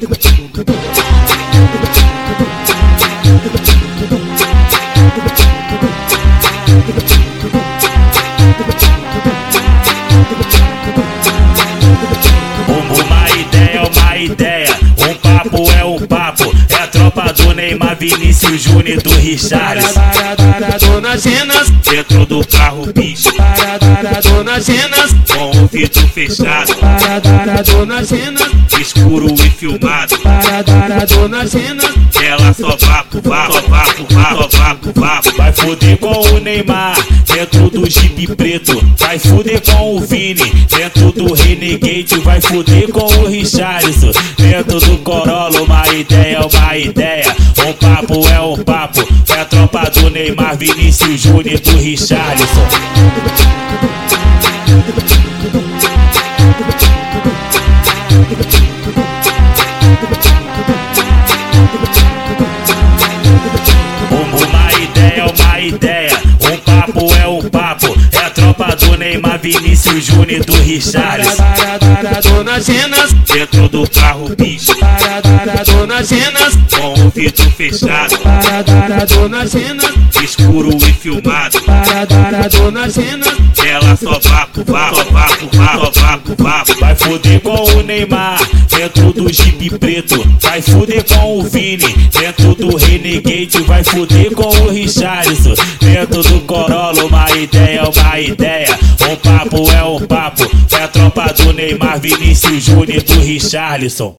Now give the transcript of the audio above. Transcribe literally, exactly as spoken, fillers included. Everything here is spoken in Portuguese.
Uma ideia é uma ideia, um papo é um papo. É a tropa do Neymar, Vinícius Júnior e do Richarlison. Parado nas cenas, Dentro do carro, bicho, parado nas cenas, com o vidro fechado, parado nas cenas, escuro e filmado. parado nas cenas, Ela só vapo, vapo, vapo, vapo, vapo, vapo. Vai foder com o Neymar dentro do Jeep preto. Vai foder com o Vini dentro do Renegade. Vai foder com o Richarlison dentro do Corolla. Uma ideia é uma ideia, um papo é um papo. É a tropa do Neymar, Vinícius Júnior e do Richarlison. Uma ideia é uma ideia, um papo é um papo. É a tropa do Neymar, Vinícius Júnior e do Richarlison. parado nas cenas, Dentro do carro, bicho, parado nas cenas, com o vidro fechado, parado nas cenas, escuro e filmado. parado nas cenas, Ela só vapo, vapo, vapo, vapo, vapo, vapo. Vai foder com o Neymar dentro do Jeep preto. Vai foder com o Vini dentro do Renegade. Vai foder com o Richarlison dentro do Corolla. Uma ideia é uma ideia, um papo é um papo. É a tropa do Neymar, Vinícius Júnior e do Richarlison.